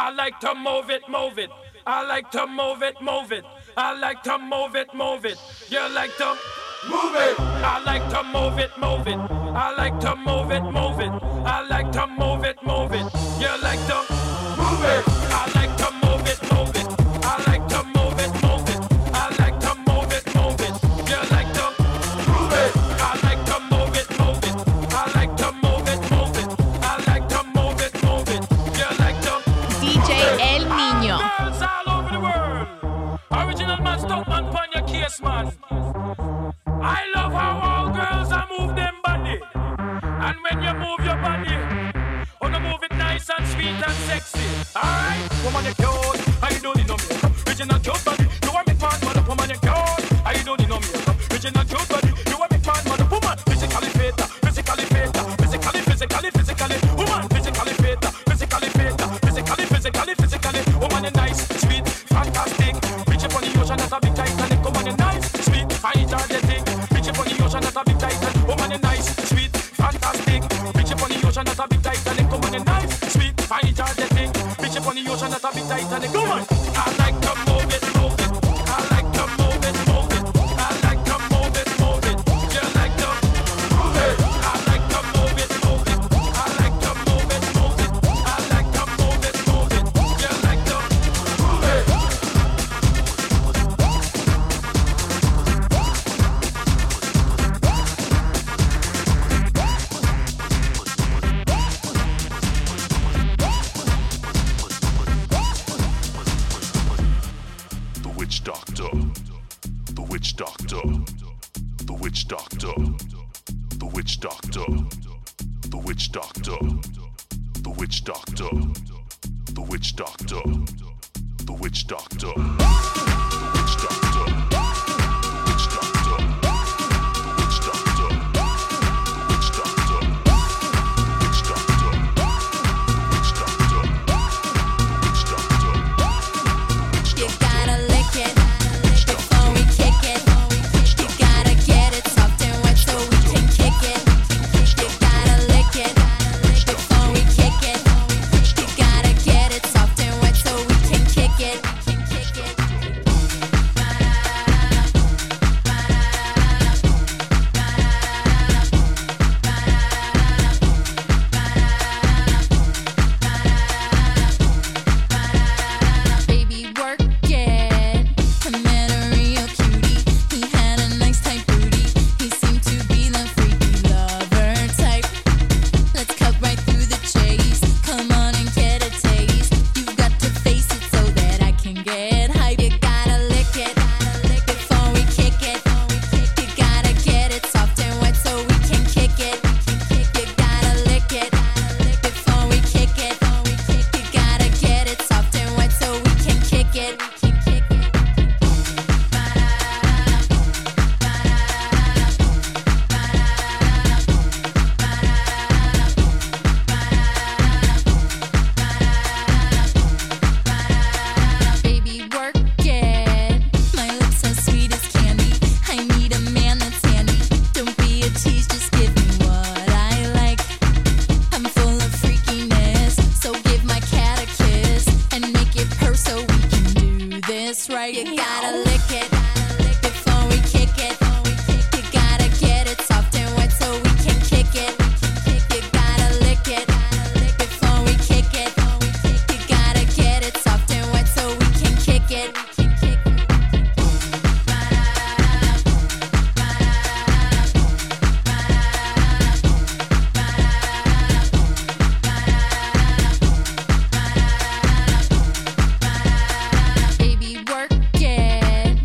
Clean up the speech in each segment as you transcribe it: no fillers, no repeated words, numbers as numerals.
I like to move it, move it. I like to move it, move it. I like to move it, move it. You like to move it. I like to move it, move it. I like to move it, move it. I like to move it, move it. You like to move it. I like to move it, move it. I like to move it, move it. I like to move it, move it. You like to move it. I like to move it, move it. I like to move it, move it. I like to move it, move it. You like to DJ El Niño. girls all over the world. Original man, stop man, pon your case, man. I love how all girls are move them body. And when you move your body, wanna move it nice and sweet and sexy. Alright? Woman, you cute. How you don't need no makeup. Original cute body. You want me man, mother, woman, you cute. How you don't need no makeup. Original cute body. You want me man, mother, woman. Physically fit, physically fit, physically. Woman, physically fit, physically. Woman, you nice, sweet, fantastic. Reach up on the ocean, that's a big Titanic. Woman, you nice, sweet, energetic. Reach up on the ocean, that's a big Titanic. Woman, you nice, sweet, fantastic. Reach up on the ocean, that's a big Titanic. Woman, you nice, sweet, energetic. Reach up on the ocean, that's a big Titanic. Woman, I like to move it, move it. I like to move it, move it. I like to move it, move it. You like to move it. I like to move it, move it. I like to move it, move it. I like to move it, move it. You like to move it. The witch doctor. The witch doctor. The witch doctor. The witch doctor. The witch doctor. The witch doctor. The witch doctor. The witch doctor. The witch doctor. The witch doctor. The witch doctor. The witch doctor. Witch doctor. Witch doctor. Witch doctor. You gotta lick it before we kick it. You gotta get it soft and wet so we can kick it. You gotta lick it before we kick it. You gotta get it soft and wet so we can kick it. Baby, work it. I met a real cutie. He had a nice tight booty. He seemed to be the freaky lover type. Let's cut right through the chase. Come on and get a taste. You've got to face it so that I can get hype. You gotta lick it before we kick it. You gotta get it soft and wet so we can kick it. You gotta lick it before we kick it. You gotta get it soft and wet so we can kick it. Baby, work it. My lips are sweet as candy. I need a man that's handy. Don't be a tease, just give me what I like. I'm full of freakiness, so give my cat a kiss and make it purr so we can do this right. You gotta lick it before we kick it. You gotta get it soft and wet so we can kick it. You gotta lick it before we kick it. You gotta get it soft and wet so we can kick it. Baby, work it.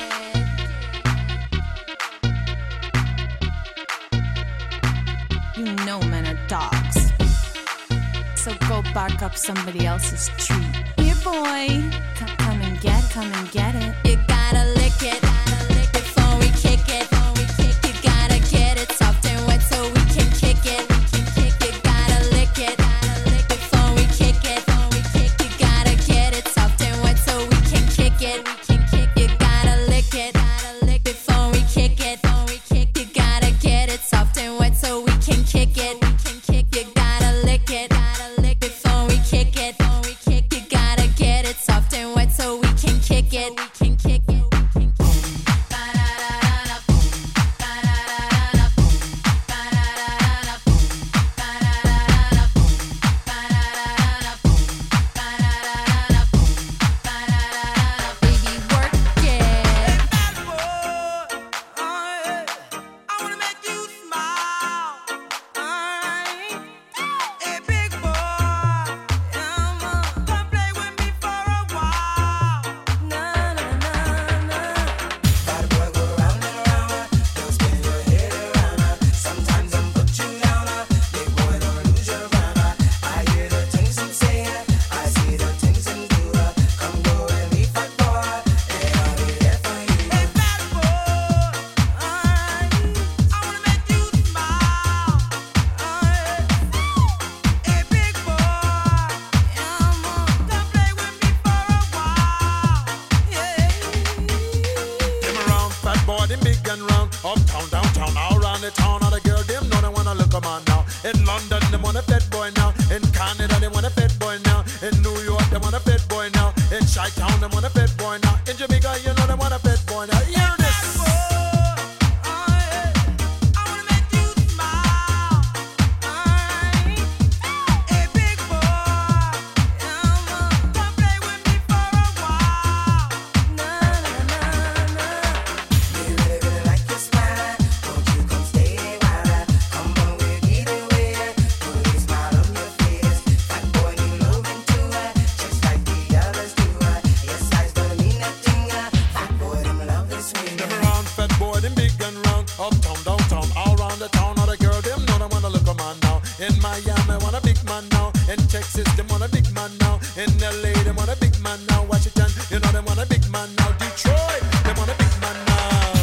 You know men are dogs, so go bark up somebody else's tree. Here, boy, come and get it. You gotta lick it before we kick it. You gotta get it soft and wet so we can kick it. You gotta lick it before we kick it. You gotta get it soft and wet so we can kick it. You gotta lick it before we kick it. You gotta get it soft and wet so we can kick it. You gotta lick it before we kick it. You gotta LA, them want a big man now. Washington, you know them want a big man now. Detroit, them want a big man now.